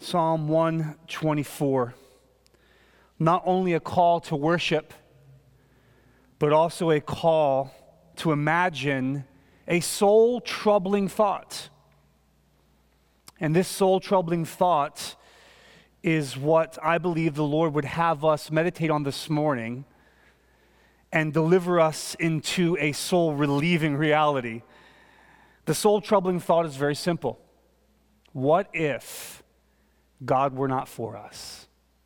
Psalm 124. Not only a call to worship, but also a call to imagine a soul-troubling thought. And this soul-troubling thought is what I believe the Lord would have us meditate on this morning and deliver us into a soul-relieving reality. The soul-troubling thought is very simple. What if God were not for us?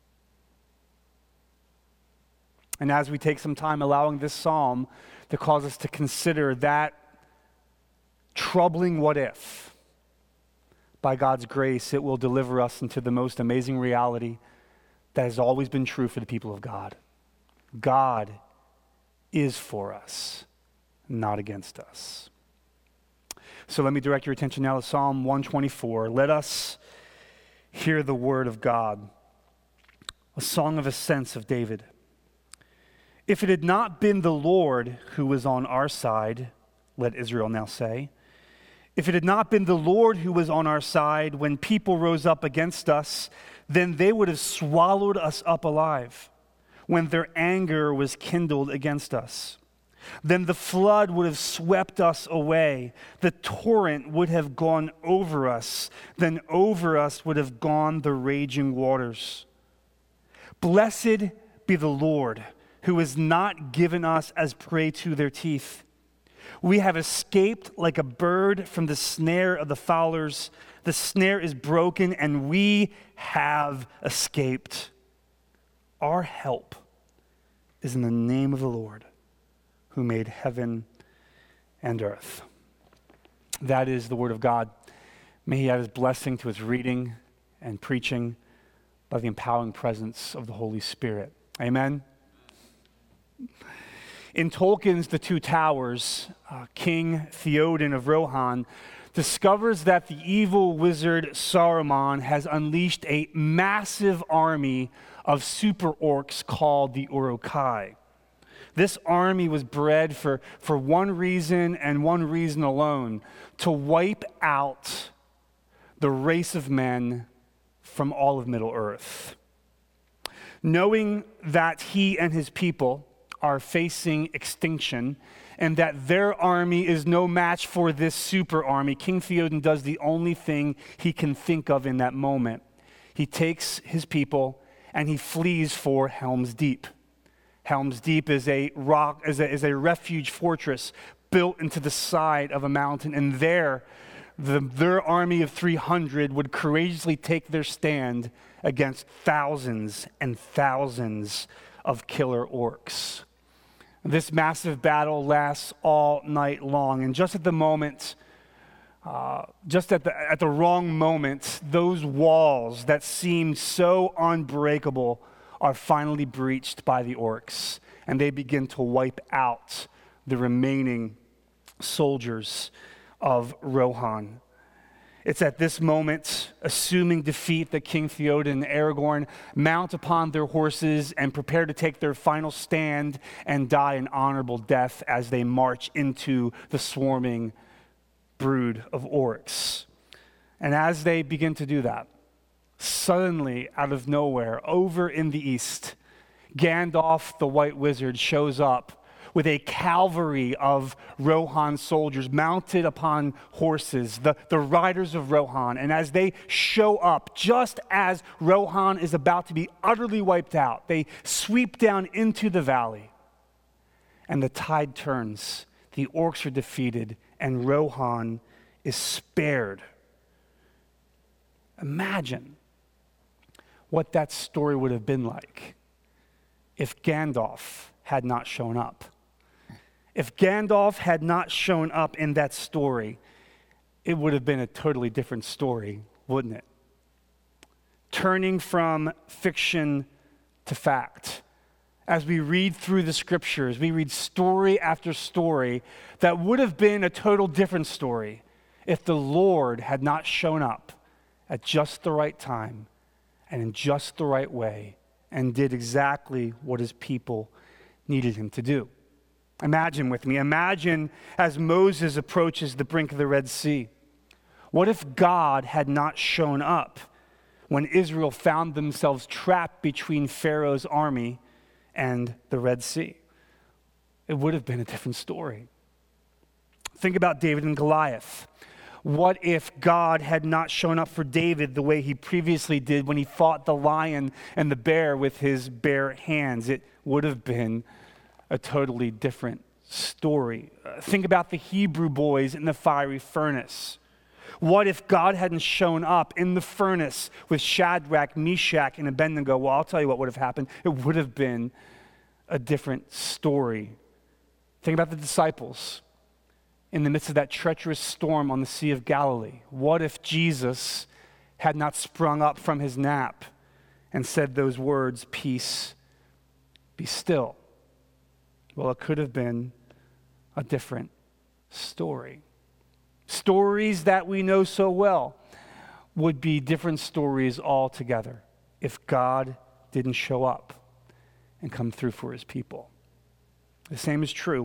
And as we take some time allowing this psalm to cause us to consider that troubling what if, by God's grace, it will deliver us into the most amazing reality that has always been true for the people of God. God is for us, not against us. So let me direct your attention now to Psalm 124. Let us hear the word of God, a song of ascents of David. If it had not been the Lord who was on our side, let Israel now say, if it had not been the Lord who was on our side when people rose up against us, then they would have swallowed us up alive when their anger was kindled against us. Then the flood would have swept us away. The torrent would have gone over us. Then over us would have gone the raging waters. Blessed be the Lord, who has not given us as prey to their teeth. We have escaped like a bird from the snare of the fowlers. The snare is broken, and we have escaped. Our help is in the name of the Lord, who made heaven and earth. That is the word of God. May he add his blessing to his reading and preaching by the empowering presence of the Holy Spirit. Amen. In Tolkien's The Two Towers, King Theoden of Rohan discovers that the evil wizard Saruman has unleashed a massive army of super orcs called the Uruk-hai. This army was bred for one reason and one reason alone: to wipe out the race of men from all of Middle-earth. Knowing that he and his people are facing extinction and that their army is no match for this super army, King Theoden does the only thing he can think of in that moment. He takes his people and he flees for Helm's Deep. Helm's Deep is a refuge fortress built into the side of a mountain, and there their army of 300 would courageously take their stand against thousands and thousands of killer orcs. This massive battle lasts all night long, and just at the moment, at the wrong moment, those walls that seemed so unbreakable are finally breached by the orcs, and they begin to wipe out the remaining soldiers of Rohan. It's at this moment, assuming defeat, that King Theoden and Aragorn mount upon their horses and prepare to take their final stand and die an honorable death as they march into the swarming brood of orcs. And as they begin to do that, suddenly, out of nowhere, over in the east, Gandalf the White Wizard shows up with a cavalry of Rohan soldiers mounted upon horses, the riders of Rohan. And as they show up, just as Rohan is about to be utterly wiped out, they sweep down into the valley, and the tide turns. The orcs are defeated, and Rohan is spared. Imagine what that story would have been like if Gandalf had not shown up. If Gandalf had not shown up in that story, it would have been a totally different story, wouldn't it? Turning from fiction to fact. As we read through the scriptures, we read story after story that would have been a total different story if the Lord had not shown up at just the right time and in just the right way and did exactly what his people needed him to do. Imagine with me. Imagine as Moses approaches the brink of the Red Sea. What if God had not shown up when Israel found themselves trapped between Pharaoh's army and the Red Sea. It would have been a different story. Think about David and Goliath. What if God had not shown up for David the way he previously did when he fought the lion and the bear with his bare hands? It would have been a totally different story. Think about the Hebrew boys in the fiery furnace. What if God hadn't shown up in the furnace with Shadrach, Meshach, and Abednego? Well, I'll tell you what would have happened. It would have been a different story. Think about the disciples in the midst of that treacherous storm on the Sea of Galilee. What if Jesus had not sprung up from his nap and said those words, "Peace, be still"? Well, it could have been a different story. Stories that we know so well would be different stories altogether if God didn't show up and come through for his people. The same is true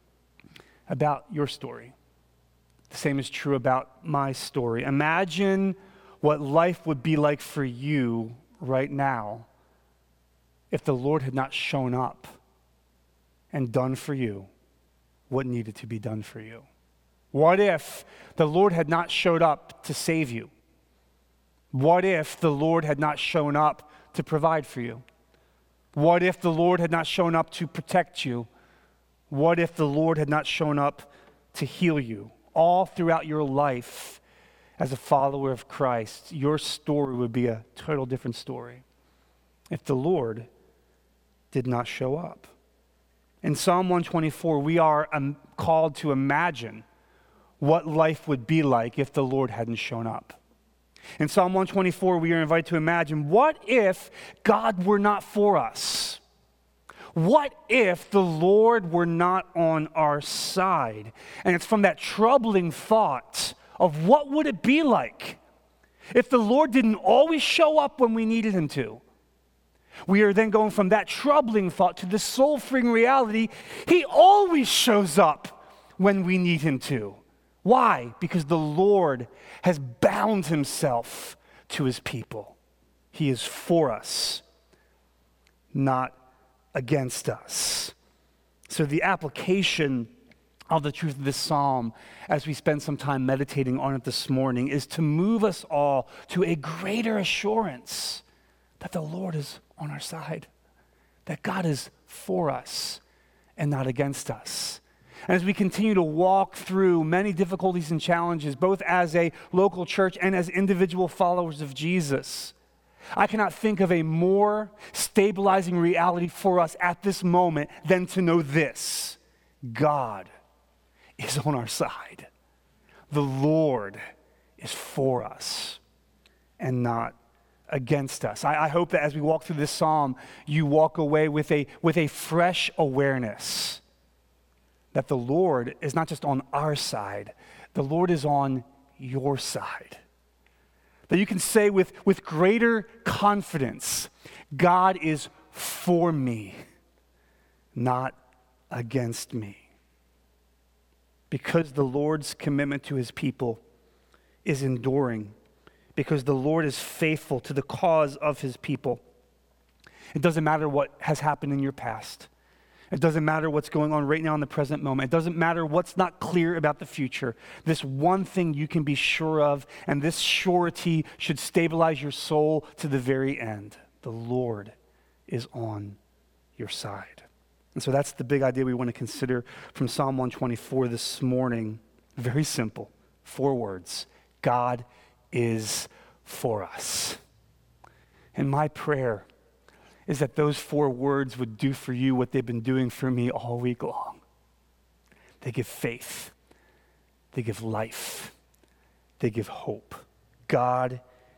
about your story. The same is true about my story. Imagine what life would be like for you right now if the Lord had not shown up and done for you what needed to be done for you. What if the Lord had not showed up to save you? What if the Lord had not shown up to provide for you? What if the Lord had not shown up to protect you? What if the Lord had not shown up to heal you? All throughout your life as a follower of Christ, your story would be a total different story if the Lord did not show up. In Psalm 124, we are called to imagine what life would be like if the Lord hadn't shown up. In Psalm 124, we are invited to imagine, what if God were not for us? What if the Lord were not on our side? And it's from that troubling thought of what would it be like if the Lord didn't always show up when we needed him to. We are then going from that troubling thought to the soul-freeing reality, he always shows up when we need him to. Why? Because the Lord has bound himself to his people. He is for us, not against us. So the application of the truth of this psalm, as we spend some time meditating on it this morning, is to move us all to a greater assurance that the Lord is on our side, that God is for us and not against us. And as we continue to walk through many difficulties and challenges, both as a local church and as individual followers of Jesus, I cannot think of a more stabilizing reality for us at this moment than to know this: God is on our side. The Lord is for us and not against us. I hope that as we walk through this psalm, you walk away with a fresh awareness that the Lord is not just on our side, the Lord is on your side. That you can say with greater confidence, God is for me, not against me. Because the Lord's commitment to his people is enduring, because the Lord is faithful to the cause of his people. It doesn't matter what has happened in your past. It doesn't matter what's going on right now in the present moment. It doesn't matter what's not clear about the future. This one thing you can be sure of, and this surety should stabilize your soul to the very end. The Lord is on your side. And so that's the big idea we want to consider from Psalm 124 this morning. Very simple. 4 words. God is for us. And my prayer is that those 4 words would do for you what they've been doing for me all week long. They give faith. They give life. They give hope. God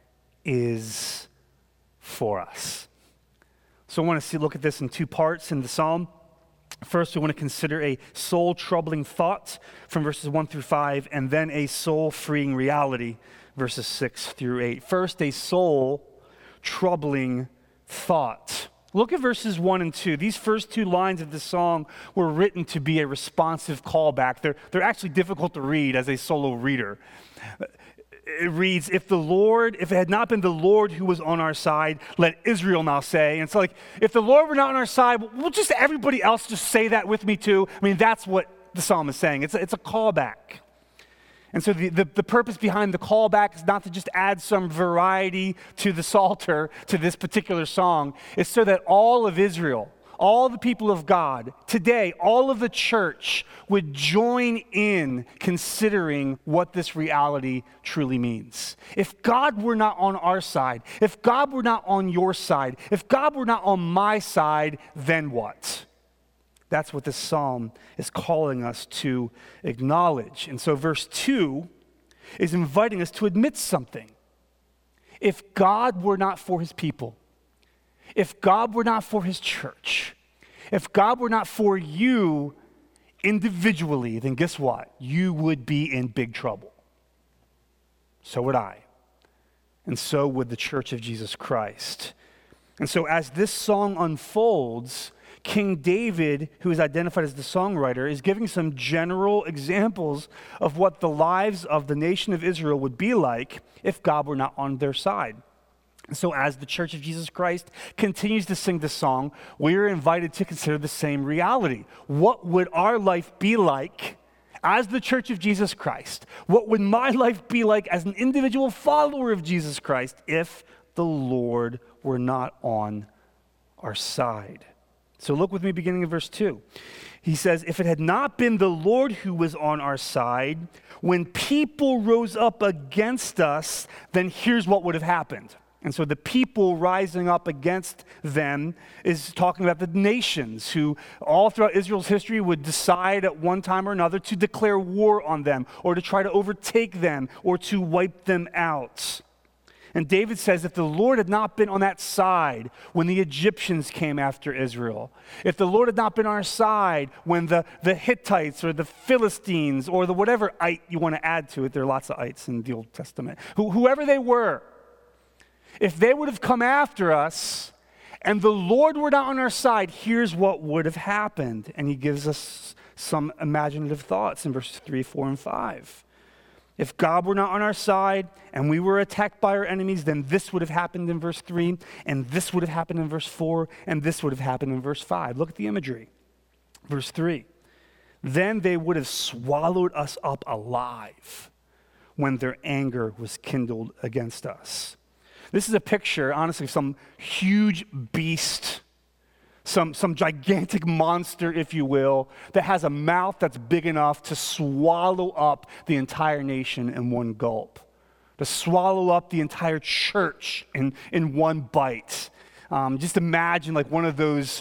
is for us. So I want to look at this in 2 parts in the psalm. First, we want to consider a soul-troubling thought from verses 1 through 5, and then a soul-freeing reality, verses 6 through 8. First, a soul-troubling thought. Look at verses 1 and 2. These first 2 lines of the song were written to be a responsive callback. They're actually difficult to read as a solo reader. it reads, if it had not been the Lord who was on our side, let Israel now say. And so like, if the Lord were not on our side, will just everybody else just say that with me too? I mean, that's what the psalm is saying. It's a callback. And so the purpose behind the callback is not to just add some variety to the Psalter, to this particular song. It's so that all of Israel, all the people of God, today, all of the church would join in considering what this reality truly means. If God were not on our side, if God were not on your side, if God were not on my side, then what? That's what this psalm is calling us to acknowledge. And so verse 2 is inviting us to admit something. If God were not for his people, if God were not for his church, if God were not for you individually, then guess what? You would be in big trouble. So would I. And so would the Church of Jesus Christ. And so as this song unfolds, King David, who is identified as the songwriter, is giving some general examples of what the lives of the nation of Israel would be like if God were not on their side. So as the Church of Jesus Christ continues to sing this song, we are invited to consider the same reality. What would our life be like as the Church of Jesus Christ? What would my life be like as an individual follower of Jesus Christ if the Lord were not on our side? So look with me beginning in verse 2. He says, if it had not been the Lord who was on our side, when people rose up against us, then here's what would have happened. And so the people rising up against them is talking about the nations who all throughout Israel's history would decide at one time or another to declare war on them or to try to overtake them or to wipe them out. And David says, if the Lord had not been on that side when the Egyptians came after Israel, if the Lord had not been on our side when the Hittites or the Philistines or the whatever ite you want to add to it, there are lots of ites in the Old Testament, whoever they were, if they would have come after us and the Lord were not on our side, here's what would have happened. And he gives us some imaginative thoughts in verses 3, 4, and 5. If God were not on our side and we were attacked by our enemies, then this would have happened in verse 3, and this would have happened in verse 4, and this would have happened in verse 5. Look at the imagery. Verse 3, then they would have swallowed us up alive when their anger was kindled against us. This is a picture, honestly, of some huge beast, some gigantic monster, if you will, that has a mouth that's big enough to swallow up the entire nation in one gulp, to swallow up the entire church in one bite. Just imagine like one of those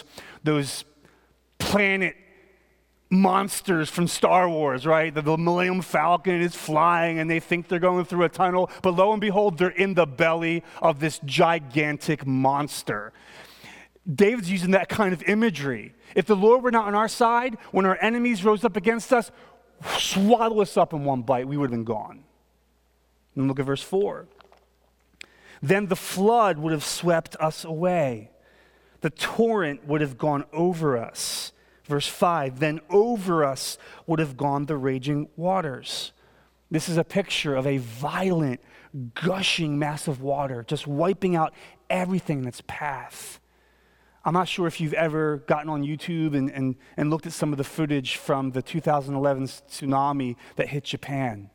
planet monsters from Star Wars, right? The Millennium Falcon is flying and they think they're going through a tunnel, but lo and behold, they're in the belly of this gigantic monster. David's using that kind of imagery. If the Lord were not on our side, when our enemies rose up against us, swallow us up in one bite, we would have been gone. And look at verse 4. Then the flood would have swept us away. The torrent would have gone over us. Verse 5, then over us would have gone the raging waters. This is a picture of a violent, gushing mass of water, just wiping out everything in its path. I'm not sure if you've ever gotten on YouTube and looked at some of the footage from the 2011 tsunami that hit Japan.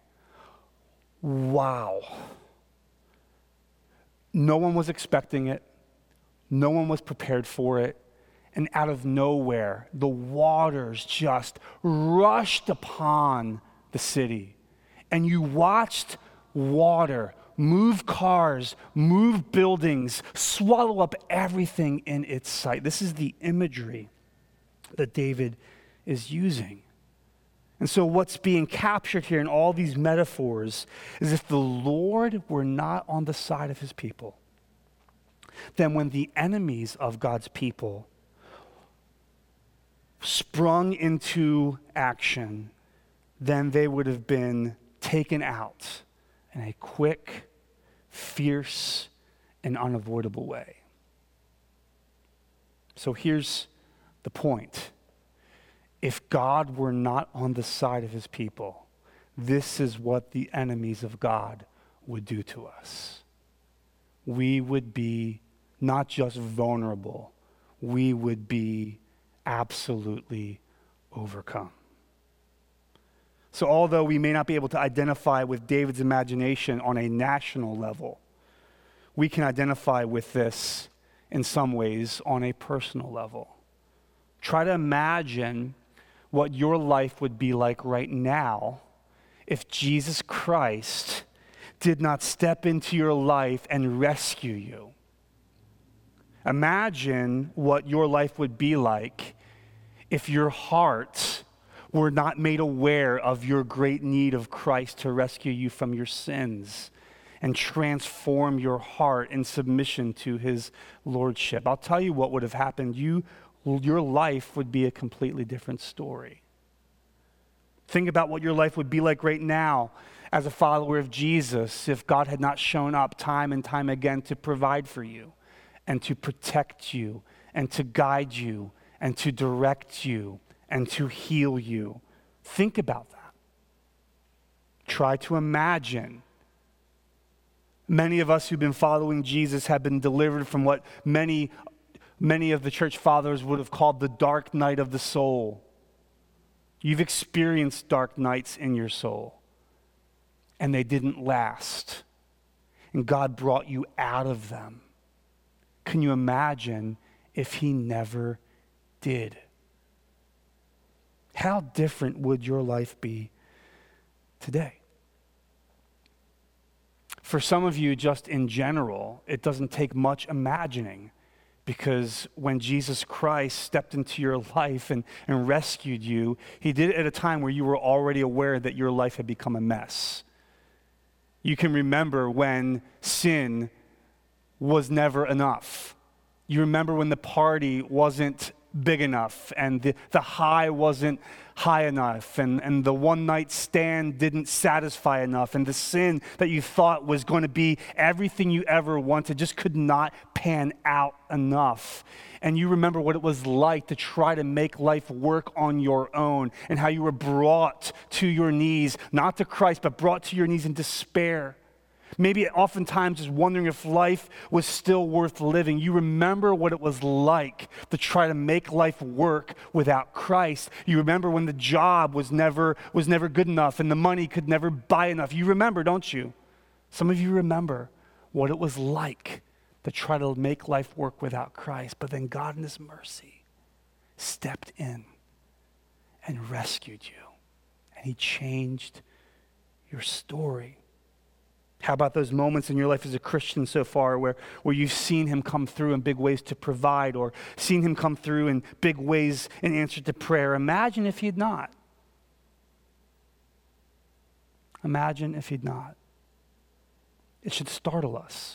Wow. No one was expecting it. No one was prepared for it. And out of nowhere, the waters just rushed upon the city. And you watched water move cars, move buildings, swallow up everything in its sight. This is the imagery that David is using. And so what's being captured here in all these metaphors is if the Lord were not on the side of his people, then when the enemies of God's people sprung into action, then they would have been taken out in a quick, fierce, and unavoidable way. So here's the point. If God were not on the side of his people, this is what the enemies of God would do to us. We would be not just vulnerable, we would be absolutely overcome. So although we may not be able to identify with David's imagination on a national level, we can identify with this in some ways on a personal level. Try to imagine what your life would be like right now if Jesus Christ did not step into your life and rescue you. Imagine what your life would be like if your heart were not made aware of your great need of Christ to rescue you from your sins and transform your heart in submission to his lordship. I'll tell you what would have happened. Your life would be a completely different story. Think about what your life would be like right now as a follower of Jesus if God had not shown up time and time again to provide for you and to protect you and to guide you and to direct you and to heal you. Think about that. Try to imagine. Many of us who've been following Jesus have been delivered from what many of the church fathers would have called the dark night of the soul. You've experienced dark nights in your soul, and they didn't last. And God brought you out of them. Can you imagine if he never did? How different would your life be today? For some of you, just in general, it doesn't take much imagining, because when Jesus Christ stepped into your life and rescued you, he did it at a time where you were already aware that your life had become a mess. You can remember when sin was never enough. You remember when the party wasn't big enough and the high wasn't high enough and the one night stand didn't satisfy enough and the sin that you thought was going to be everything you ever wanted just could not pan out enough. And you remember what it was like to try to make life work on your own and how you were brought to your knees, not to Christ, but brought to your knees in despair. Maybe oftentimes just wondering if life was still worth living. You remember what it was like to try to make life work without Christ. You remember when the job was never good enough and the money could never buy enough. You remember, don't you? Some of you remember what it was like to try to make life work without Christ. But then God in his mercy stepped in and rescued you. And he changed your story. How about those moments in your life as a Christian so far where you've seen him come through in big ways to provide or seen him come through in big ways in answer to prayer? Imagine if he'd not. Imagine if he'd not. It should startle us,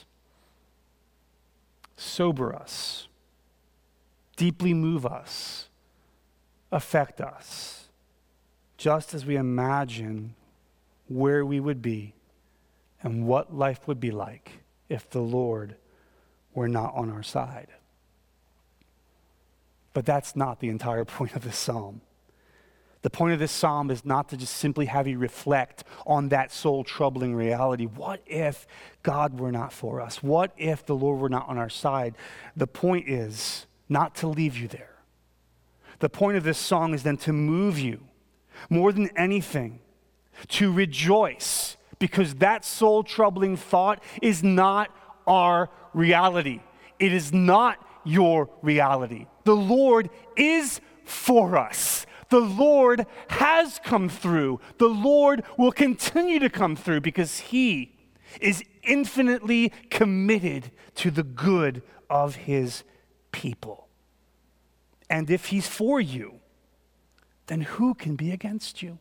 sober us, deeply move us, affect us, just as we imagine where we would be and what life would be like if the Lord were not on our side. But that's not the entire point of this psalm. The point of this psalm is not to just simply have you reflect on that soul-troubling reality. What if God were not for us? What if the Lord were not on our side? The point is not to leave you there. The point of this song is then to move you more than anything, to rejoice, because that soul-troubling thought is not our reality. It is not your reality. The Lord is for us. The Lord has come through. The Lord will continue to come through because he is infinitely committed to the good of his people. And if he's for you, then who can be against you?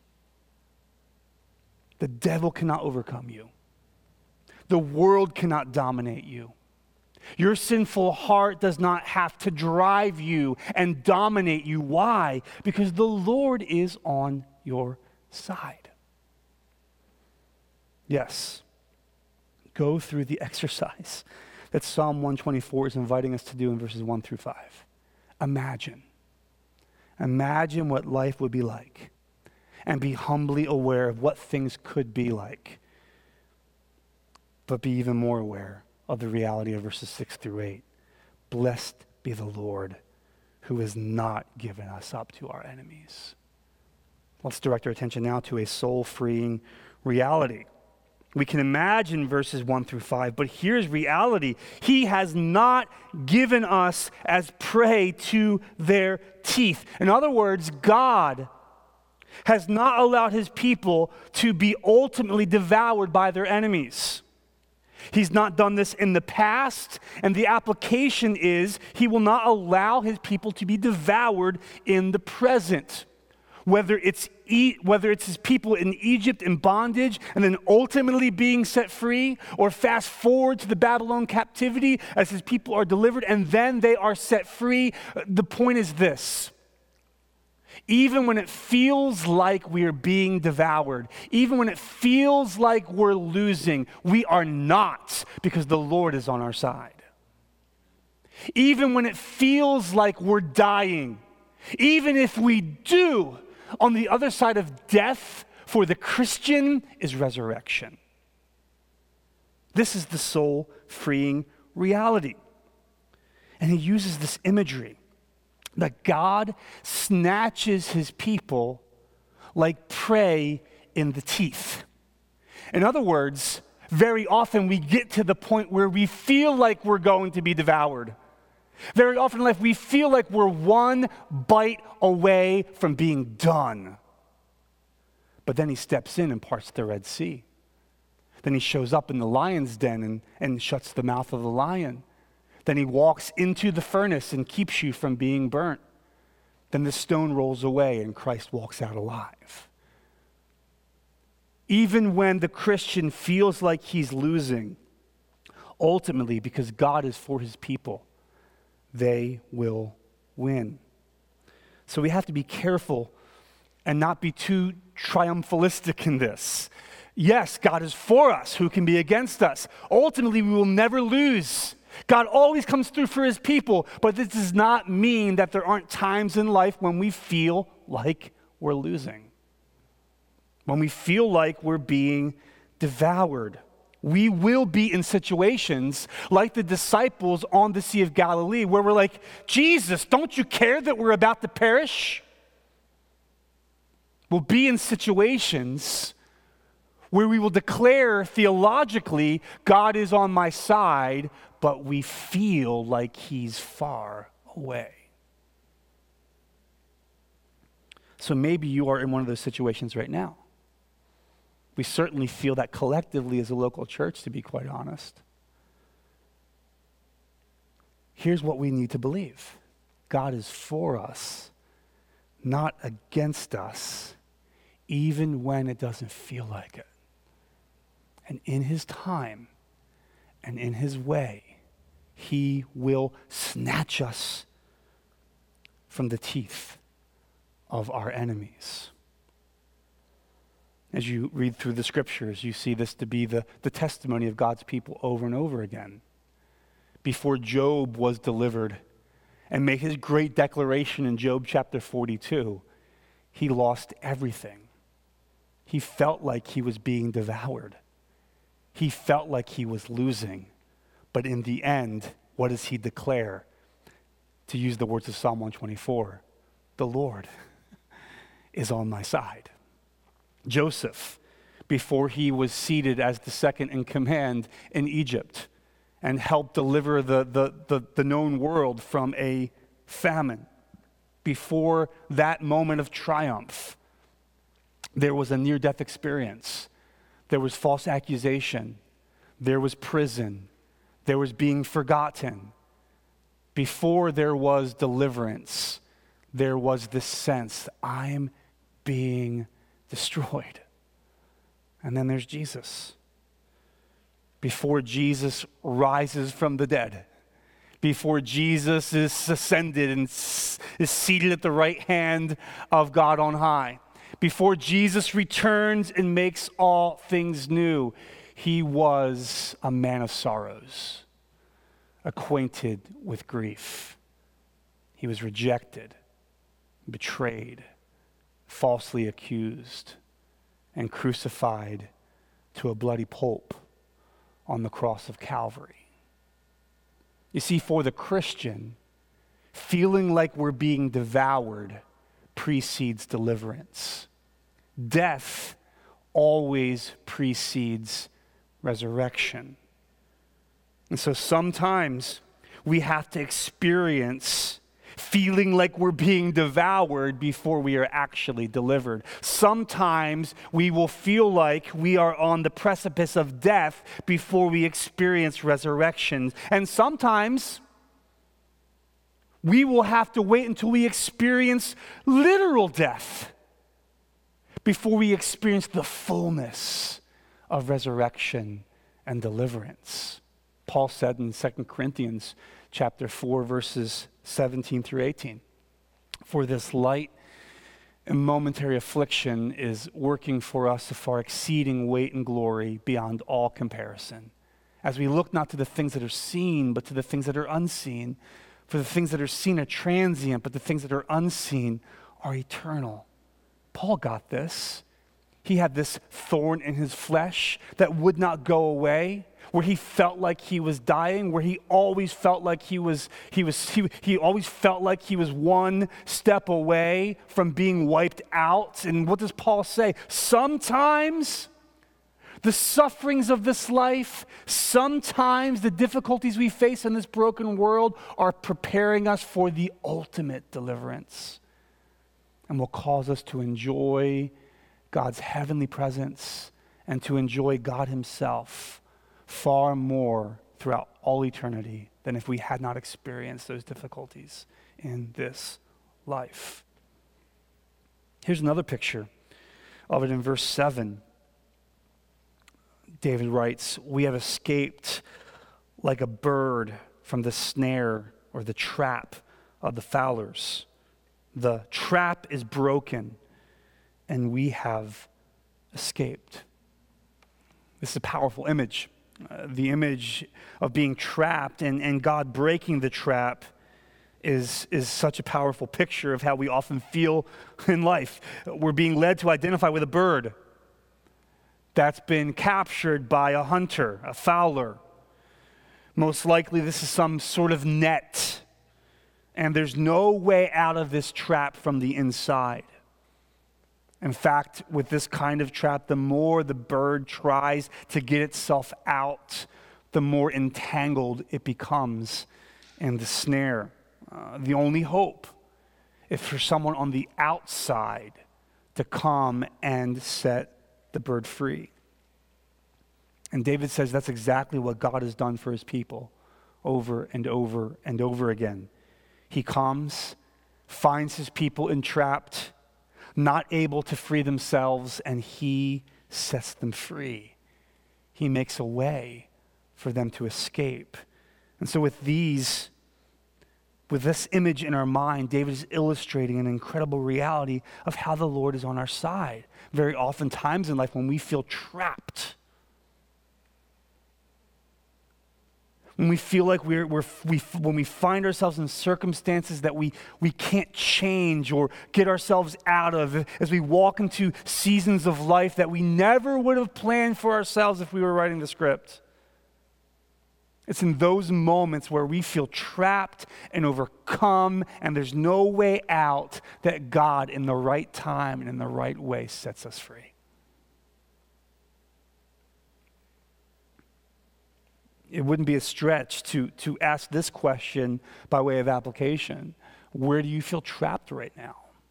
The devil cannot overcome you. The world cannot dominate you. Your sinful heart does not have to drive you and dominate you. Why? Because the Lord is on your side. Yes, go through the exercise that Psalm 124 is inviting us to do in verses 1 through 5. Imagine what life would be like, and be humbly aware of what things could be like but be even more aware of the reality of verses 6 through 8. Blessed be the Lord who has not given us up to our enemies. Let's direct our attention now to a soul-freeing reality. We can imagine verses 1 through 5, but here's reality. He has not given us as prey to their teeth. In other words, God has not allowed his people to be ultimately devoured by their enemies. He's not done this in the past, and the application is he will not allow his people to be devoured in the present. Whether it's his people in Egypt in bondage and then ultimately being set free, or fast forward to the Babylon captivity as his people are delivered and then they are set free, the point is this. Even when it feels like we're being devoured, even when it feels like we're losing, we are not, because the Lord is on our side. Even when it feels like we're dying, even if we do, on the other side of death for the Christian is resurrection. This is the soul-freeing reality. And he uses this imagery that God snatches his people like prey in the teeth. In other words, very often we get to the point where we feel like we're going to be devoured. Very often in life, we feel like we're one bite away from being done. But then he steps in and parts the Red Sea. Then he shows up in the lion's den and shuts the mouth of the lion. Then he walks into the furnace and keeps you from being burnt. Then the stone rolls away and Christ walks out alive. Even when the Christian feels like he's losing, ultimately, because God is for his people, they will win. So we have to be careful and not be too triumphalistic in this. Yes, God is for us. Who can be against us? Ultimately, we will never lose. God always comes through for his people, but this does not mean that there aren't times in life when we feel like we're losing, when we feel like we're being devoured. We will be in situations like the disciples on the Sea of Galilee where we're like, Jesus, don't you care that we're about to perish? We'll be in situations where we will declare theologically, God is on my side, but we feel like he's far away. So maybe you are in one of those situations right now. We certainly feel that collectively as a local church, to be quite honest. Here's what we need to believe. God is for us, not against us, even when it doesn't feel like it. And in his time and in his way, he will snatch us from the teeth of our enemies. As you read through the scriptures, you see this to be the testimony of God's people over and over again. Before Job was delivered and made his great declaration in Job chapter 42, he lost everything. He felt like he was being devoured. He felt like he was losing. But in the end, what does he declare? To use the words of Psalm 124, the Lord is on my side. Joseph, before he was seated as the second in command in Egypt and helped deliver the known world from a famine, before that moment of triumph, there was a near-death experience. There was false accusation. There was prison. There was being forgotten. Before there was deliverance, there was this sense, I'm being destroyed. And then there's Jesus. Before Jesus rises from the dead, before Jesus is ascended and is seated at the right hand of God on high, before Jesus returns and makes all things new, he was a man of sorrows, acquainted with grief. He was rejected, betrayed, falsely accused, and crucified to a bloody pulp on the cross of Calvary. You see, for the Christian, feeling like we're being devoured precedes deliverance. Death always precedes resurrection. And so sometimes we have to experience feeling like we're being devoured before we are actually delivered. Sometimes we will feel like we are on the precipice of death before we experience resurrection. And sometimes we will have to wait until we experience literal death before we experience the fullness of resurrection and deliverance. Paul said in 2 Corinthians chapter 4, verses 17 through 18, "For this light and momentary affliction is working for us a far exceeding weight and glory beyond all comparison, as we look not to the things that are seen, but to the things that are unseen. For the things that are seen are transient, but the things that are unseen are eternal." Paul got this. He had this thorn in his flesh that would not go away, where he felt like he was dying, where he always felt like he always felt like he was one step away from being wiped out. And what does Paul say? Sometimes the sufferings of this life, sometimes the difficulties we face in this broken world are preparing us for the ultimate deliverance and will cause us to enjoy God's heavenly presence and to enjoy God himself far more throughout all eternity than if we had not experienced those difficulties in this life. Here's another picture of it in verse 7. David writes, "We have escaped like a bird from the snare or the trap of the fowlers. The trap is broken, and we have escaped." This is a powerful image. The image of being trapped and God breaking the trap is such a powerful picture of how we often feel in life. We're being led to identify with a bird that's been captured by a hunter, a fowler. Most likely this is some sort of net, and there's no way out of this trap from the inside. In fact, with this kind of trap, the more the bird tries to get itself out, the more entangled it becomes in the snare. The only hope is for someone on the outside to come and set the bird free. And David says that's exactly what God has done for his people over and over and over again. He comes, finds his people entrapped, not able to free themselves, and he sets them free. He makes a way for them to escape. And so with this image in our mind, David is illustrating an incredible reality of how the Lord is on our side. Very often times in life when we feel trapped, when we feel like when we find ourselves in circumstances that we can't change or get ourselves out of, as we walk into seasons of life that we never would have planned for ourselves if we were writing the script. It's in those moments where we feel trapped and overcome and there's no way out that God, in the right time and in the right way, sets us free. It wouldn't be a stretch to ask this question by way of application. Where do you feel trapped right now?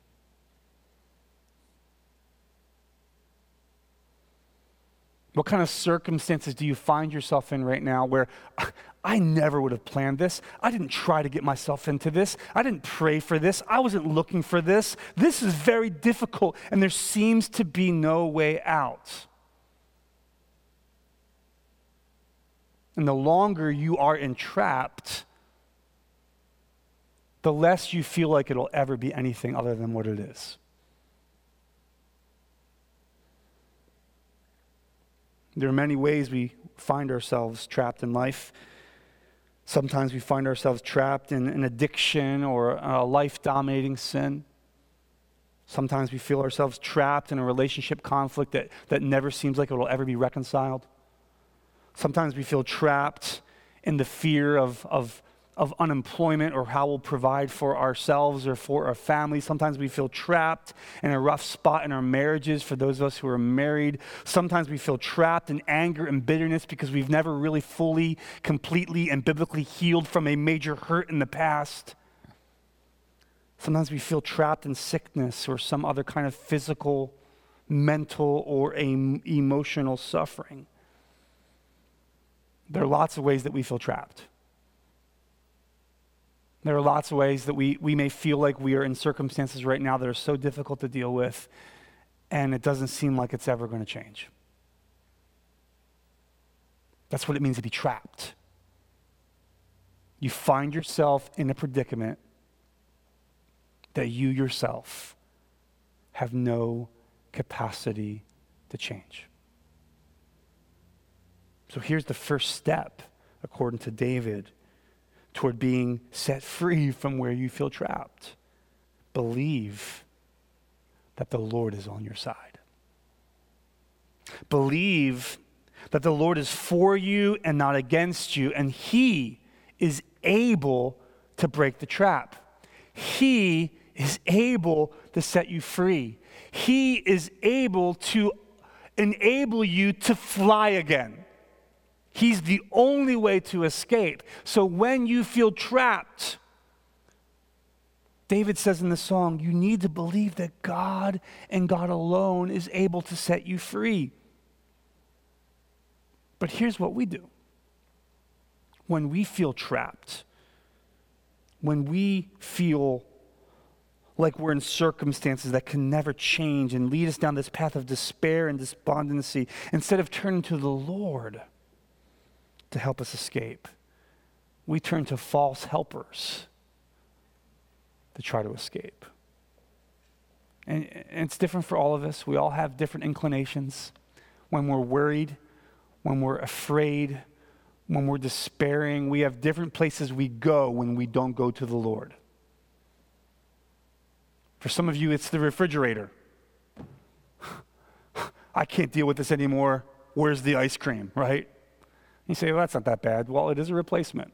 What kind of circumstances do you find yourself in right now where I never would have planned this? I didn't try to get myself into this. I didn't pray for this. I wasn't looking for this. This is very difficult, and there seems to be no way out. And the longer you are entrapped, the less you feel like it'll ever be anything other than what it is. There are many ways we find ourselves trapped in life. Sometimes we find ourselves trapped in an addiction or a life-dominating sin. Sometimes we feel ourselves trapped in a relationship conflict that never seems like it will ever be reconciled. Sometimes we feel trapped in the fear of unemployment or how we'll provide for ourselves or for our family. Sometimes we feel trapped in a rough spot in our marriages for those of us who are married. Sometimes we feel trapped in anger and bitterness because we've never really fully, completely, and biblically healed from a major hurt in the past. Sometimes we feel trapped in sickness or some other kind of physical, mental, or emotional suffering. There are lots of ways that we feel trapped. There are lots of ways that we may feel like we are in circumstances right now that are so difficult to deal with, and it doesn't seem like it's ever going to change. That's what it means to be trapped. You find yourself in a predicament that you yourself have no capacity to change. So here's the first step, according to David, toward being set free from where you feel trapped. Believe that the Lord is on your side. Believe that the Lord is for you and not against you, and He is able to break the trap. He is able to set you free. He is able to enable you to fly again. He's the only way to escape. So when you feel trapped, David says in the song, you need to believe that God and God alone is able to set you free. But here's what we do. When we feel trapped, when we feel like we're in circumstances that can never change and lead us down this path of despair and despondency, instead of turning to the Lord to help us escape, we turn to false helpers to try to escape. And it's different for all of us. We all have different inclinations. When we're worried, when we're afraid, when we're despairing, we have different places we go when we don't go to the Lord. For some of you, it's the refrigerator. I can't deal with this anymore. Where's the ice cream, right? You say, well, that's not that bad. Well, it is a replacement.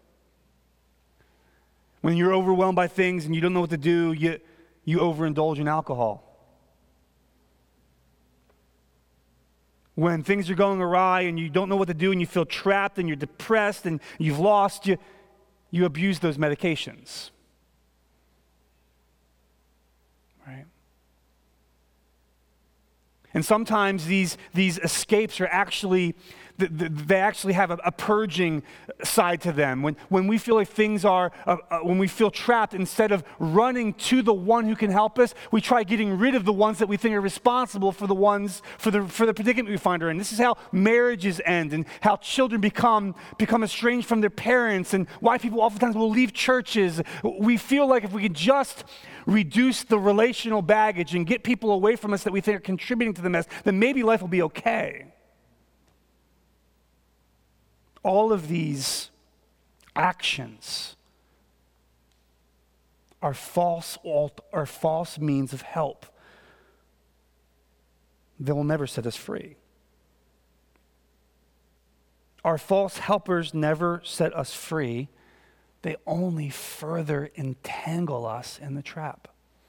When you're overwhelmed by things and you don't know what to do, you overindulge in alcohol. When things are going awry and you don't know what to do and you feel trapped and you're depressed and you've lost, you abuse those medications. Right? And sometimes these escapes are actually, they actually have a purging side to them. When we feel like things are, when we feel trapped, instead of running to the one who can help us, we try getting rid of the ones that we think are responsible for the predicament we find her in. This is how marriages end and how children become estranged from their parents and why people oftentimes will leave churches. We feel like if we could just reduce the relational baggage and get people away from us that we think are contributing to the mess, then maybe life will be okay. All of these actions are false means of help. They will never set us free. Our false helpers never set us free. They only further entangle us in the trap.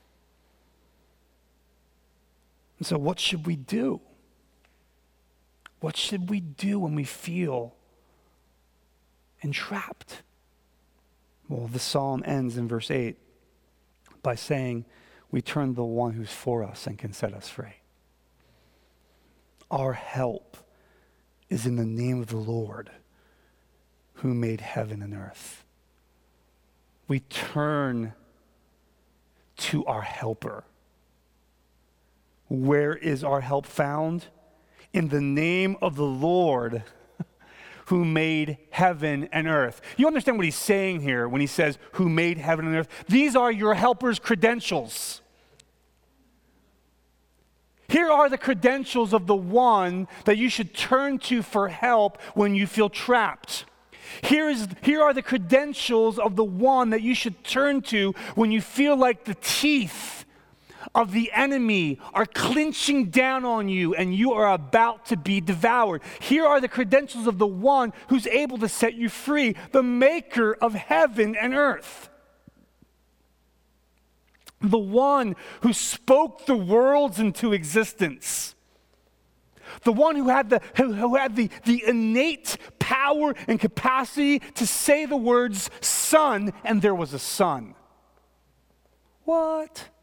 And so what should we do? What should we do when we feel entrapped? Well, the psalm ends in verse 8 by saying, we turn to the one who's for us and can set us free. Our help is in the name of the Lord who made heaven and earth. We turn to our helper. Where is our help found? In the name of the Lord who made heaven and earth. You understand what he's saying here when he says, who made heaven and earth? These are your helper's credentials. Here are the credentials of the one that you should turn to for help when you feel trapped. Here are the credentials of the one that you should turn to when you feel like the teeth of the enemy are clinching down on you and you are about to be devoured. Here are the credentials of the one who's able to set you free, the maker of heaven and earth. The one who spoke the worlds into existence. The one who had the innate power and capacity to say the words sun, and there was a sun. What?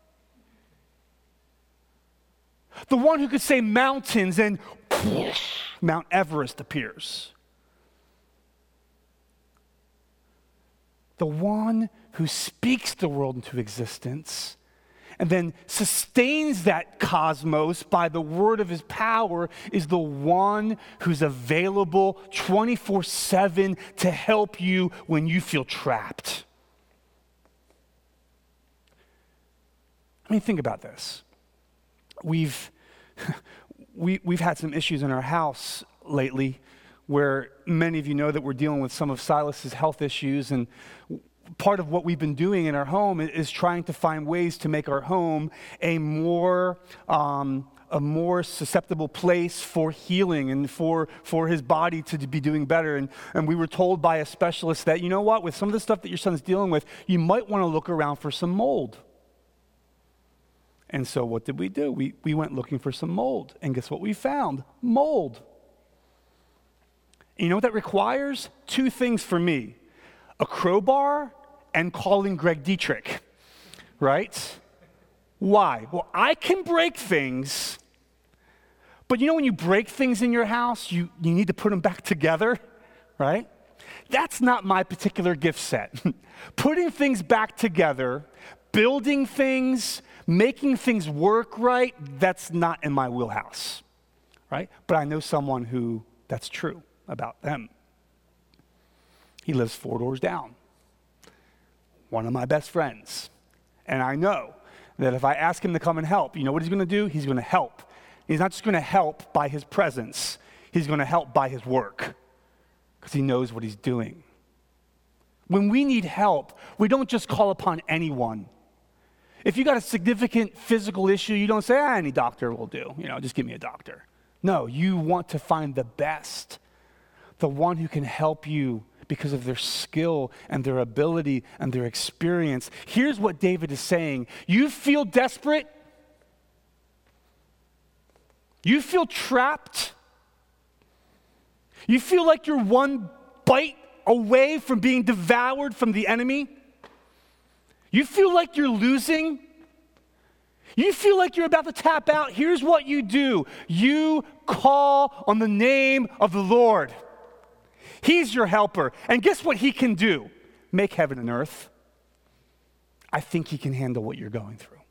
The one who could say mountains and Mount Everest appears. The one who speaks the world into existence and then sustains that cosmos by the word of his power is the one who's available 24/7 to help you when you feel trapped. I mean, think about this. We've had some issues in our house lately where many of you know that we're dealing with some of Silas's health issues, and part of what we've been doing in our home is trying to find ways to make our home a more susceptible place for healing and for his body to be doing better. And we were told by a specialist that, you know what, with some of the stuff that your son's dealing with, you might want to look around for some mold. And so what did we do? We went looking for some mold. And guess what we found? Mold. And you know what that requires? 2 things for me. A crowbar and calling Greg Dietrich, right? Why? Well, I can break things, but you know when you break things in your house, you need to put them back together, right? That's not my particular gift set. Putting things back together, building things, making things work right, that's not in my wheelhouse, right? But I know someone who that's true about them. He lives 4 doors down, one of my best friends. And I know that if I ask him to come and help, you know what he's going to do? He's going to help. He's not just going to help by his presence. He's going to help by his work because he knows what he's doing. When we need help, we don't just call upon anyone. If you got a significant physical issue, you don't say, any doctor will do. Just give me a doctor. No, you want to find the best, the one who can help you because of their skill and their ability and their experience. Here's what David is saying. You feel desperate? You feel trapped? You feel like you're one bite away from being devoured from the enemy? You feel like you're losing? You feel like you're about to tap out? Here's what you do. You call on the name of the Lord. He's your helper. And guess what he can do? Make heaven and earth. I think he can handle what you're going through.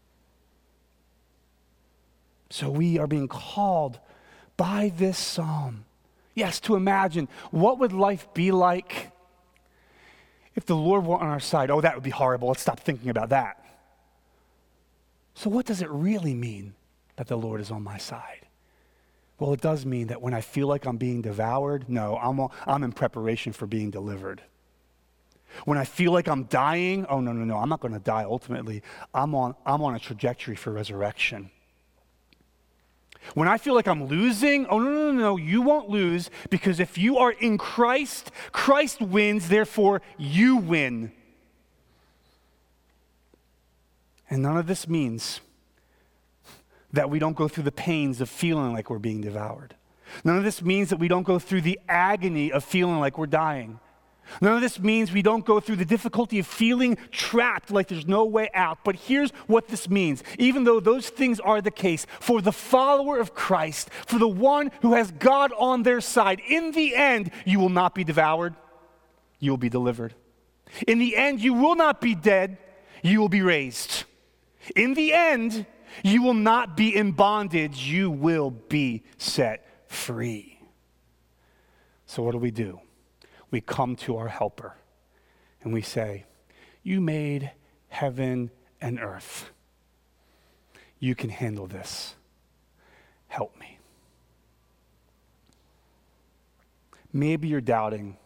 So we are being called by this psalm, yes, to imagine what would life be like if the Lord were on our side. Oh, that would be horrible. Let's stop thinking about that. So what does it really mean that the Lord is on my side? Well, it does mean that when I feel like I'm being devoured, no, I'm in preparation for being delivered. When I feel like I'm dying, oh, no, I'm not going to die ultimately. I'm on a trajectory for resurrection. When I feel like I'm losing, oh, no, you won't lose, because if you are in Christ, Christ wins, therefore you win. And none of this means that we don't go through the pains of feeling like we're being devoured. None of this means that we don't go through the agony of feeling like we're dying. None of this means we don't go through the difficulty of feeling trapped like there's no way out. But here's what this means. Even though those things are the case, for the follower of Christ, for the one who has God on their side, in the end, you will not be devoured. You will be delivered. In the end, you will not be dead. You will be raised. In the end, you will not be in bondage. You will be set free. So what do? We come to our helper and we say, you made heaven and earth. You can handle this. Help me. Maybe you're doubting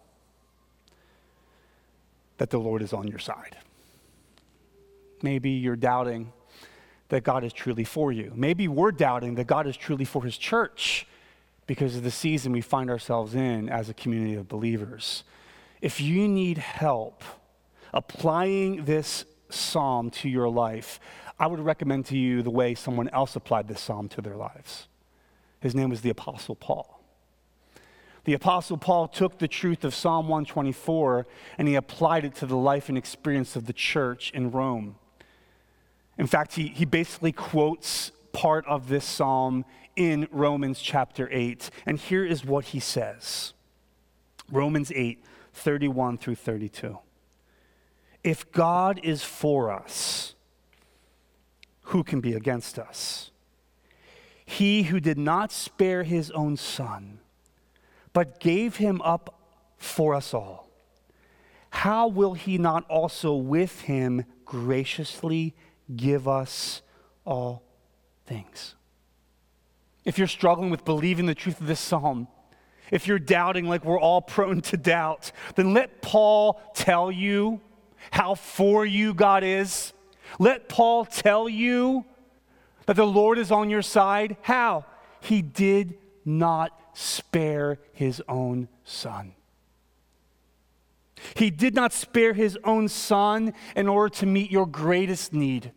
that the Lord is on your side. Maybe you're doubting that God is truly for you. Maybe we're doubting that God is truly for his church because of the season we find ourselves in as a community of believers. If you need help applying this psalm to your life, I would recommend to you the way someone else applied this psalm to their lives. His name was the Apostle Paul. The Apostle Paul took the truth of Psalm 124 and he applied it to the life and experience of the church in Rome. In fact, he basically quotes part of this psalm in Romans chapter 8. And here is what he says. Romans 8, 31 through 32. If God is for us, who can be against us? He who did not spare his own son, but gave him up for us all, how will he not also with him graciously give us all things? If you're struggling with believing the truth of this psalm, if you're doubting like we're all prone to doubt, then let Paul tell you how for you God is. Let Paul tell you that the Lord is on your side. How? He did not spare his own son. He did not spare his own son in order to meet your greatest need.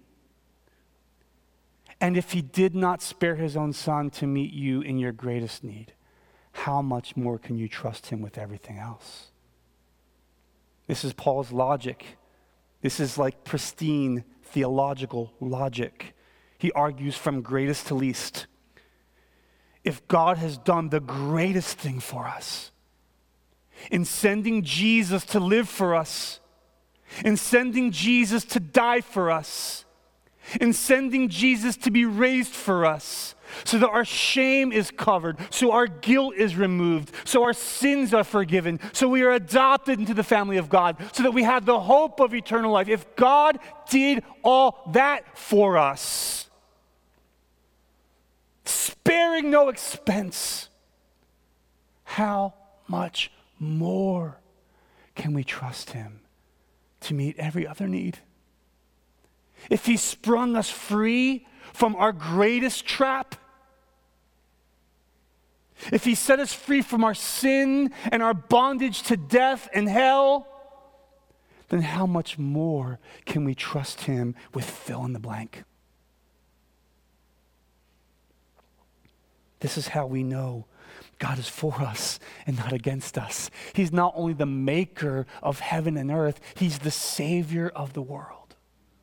And if he did not spare his own son to meet you in your greatest need, how much more can you trust him with everything else? This is Paul's logic. This is like pristine theological logic. He argues from greatest to least. If God has done the greatest thing for us, in sending Jesus to live for us, in sending Jesus to die for us, in sending Jesus to be raised for us, so that our shame is covered, so our guilt is removed, so our sins are forgiven, so we are adopted into the family of God, so that we have the hope of eternal life. If God did all that for us, sparing no expense, how much more can we trust him to meet every other need? If he sprung us free from our greatest trap, if he set us free from our sin and our bondage to death and hell, then how much more can we trust him with fill in the blank? This is how we know God is for us and not against us. He's not only the maker of heaven and earth, he's the Savior of the world.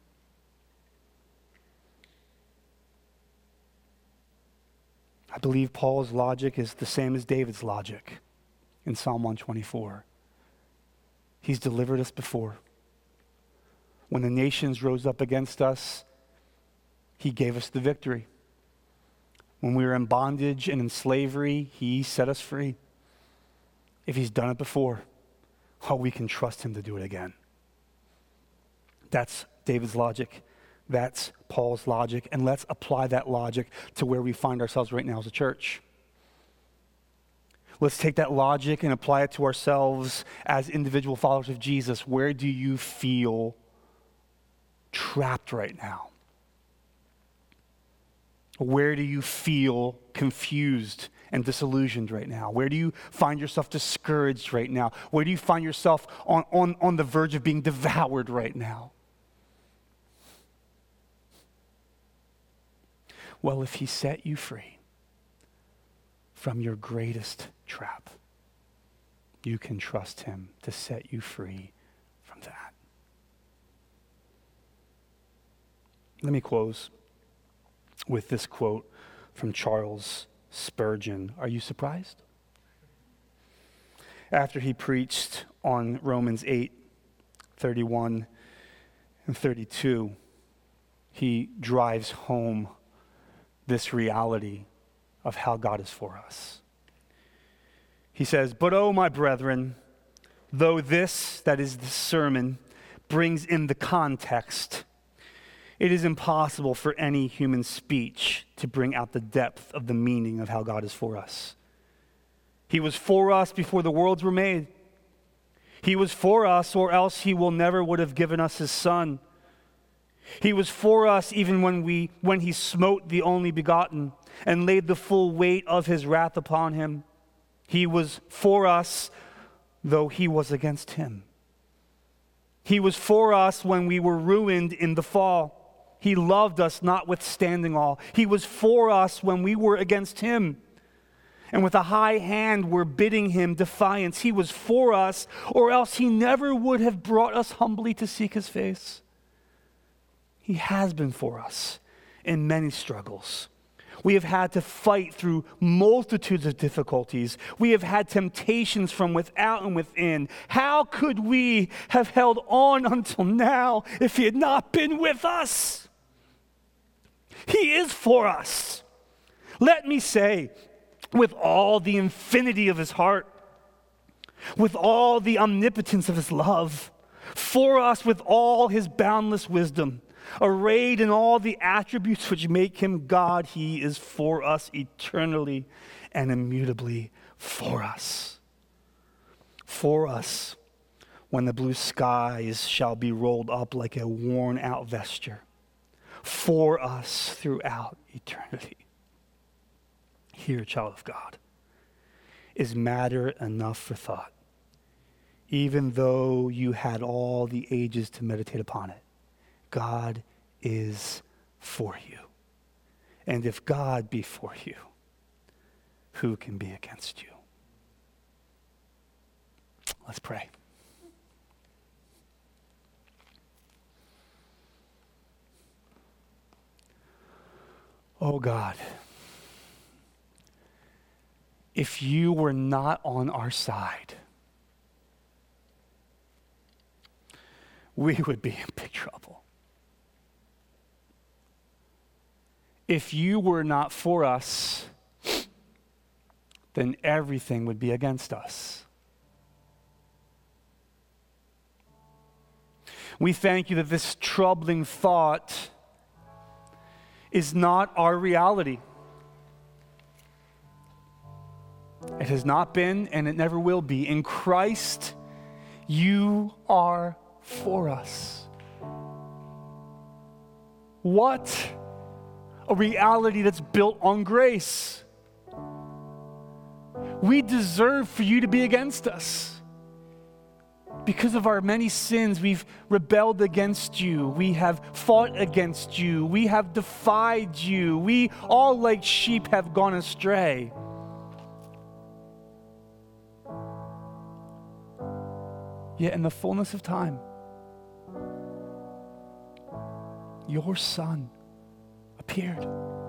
I believe Paul's logic is the same as David's logic in Psalm 124. He's delivered us before. When the nations rose up against us, he gave us the victory. When we were in bondage and in slavery, he set us free. If he's done it before, we can trust him to do it again. That's David's logic. That's Paul's logic. And let's apply that logic to where we find ourselves right now as a church. Let's take that logic and apply it to ourselves as individual followers of Jesus. Where do you feel trapped right now? Where do you feel confused and disillusioned right now? Where do you find yourself discouraged right now? Where do you find yourself on the verge of being devoured right now? Well, if he set you free from your greatest trap, you can trust him to set you free from that. Let me close with this quote from Charles Spurgeon. Are you surprised? After he preached on Romans 8, 31 and 32, he drives home this reality of how God is for us. He says, "But oh, my brethren, though this, that is the sermon, brings in the context, it is impossible for any human speech to bring out the depth of the meaning of how God is for us. He was for us before the worlds were made. He was for us, or else he will never would have given us his son. He was for us even when he smote the only begotten and laid the full weight of his wrath upon him. He was for us, though he was against him. He was for us when we were ruined in the fall. He loved us notwithstanding all. He was for us when we were against him. And with a high hand we're bidding him defiance. He was for us, or else he never would have brought us humbly to seek his face. He has been for us in many struggles. We have had to fight through multitudes of difficulties. We have had temptations from without and within. How could we have held on until now if he had not been with us? He is for us. Let me say, with all the infinity of his heart, with all the omnipotence of his love, for us with all his boundless wisdom, arrayed in all the attributes which make him God, he is for us eternally and immutably for us. For us when the blue skies shall be rolled up like a worn out vesture. For us throughout eternity. Here, child of God, is matter enough for thought, even though you had all the ages to meditate upon it. God is for you. And if God be for you, who can be against you? Let's pray. Oh God, if you were not on our side, we would be in big trouble. If you were not for us, then everything would be against us. We thank you that this troubling thought is not our reality. It has not been, and it never will be. In Christ, you are for us. What a reality that's built on grace. We deserve for you to be against us. Because of our many sins, we've rebelled against you. We have fought against you. We have defied you. We all, like sheep, have gone astray. Yet in the fullness of time, your Son appeared.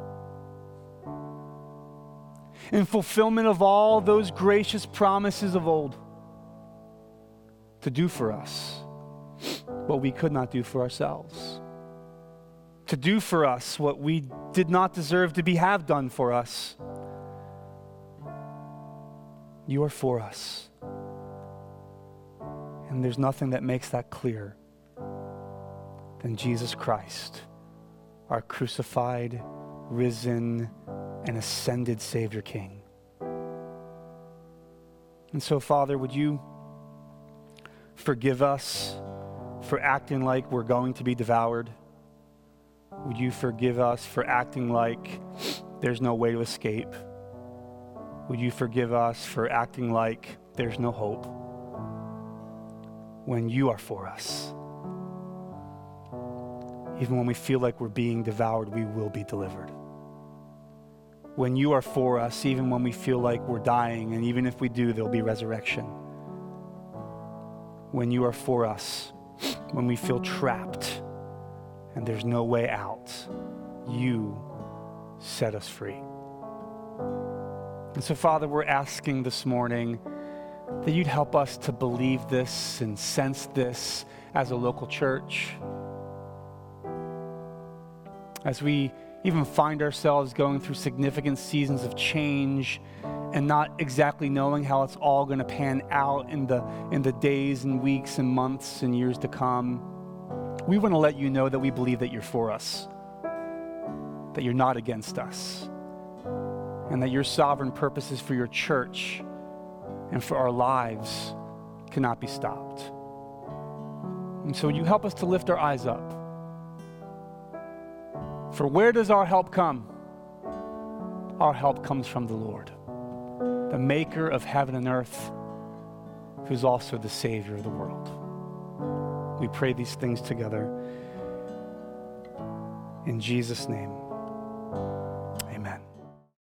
In fulfillment of all those gracious promises of old, to do for us what we could not do for ourselves. To do for us what we did not deserve to have done for us. You are for us. And there's nothing that makes that clearer than Jesus Christ, our crucified, risen, and ascended Savior King. And so, Father, would you forgive us for acting like we're going to be devoured? Would you forgive us for acting like there's no way to escape? Would you forgive us for acting like there's no hope when you are for us? Even when we feel like we're being devoured, we will be delivered. When you are for us, even when we feel like we're dying, and even if we do, there'll be resurrection. When you are for us, when we feel trapped and there's no way out, you set us free. And so, Father, we're asking this morning that you'd help us to believe this and sense this as a local church. As we even find ourselves going through significant seasons of change and not exactly knowing how it's all going to pan out in the days and weeks and months and years to come, we want to let you know that we believe that you're for us, that you're not against us, and that your sovereign purposes for your church and for our lives cannot be stopped. And so would you help us to lift our eyes up For where does our help come? Our help comes from the Lord, the maker of heaven and earth, who's also the Savior of the world. We pray these things together in Jesus' name.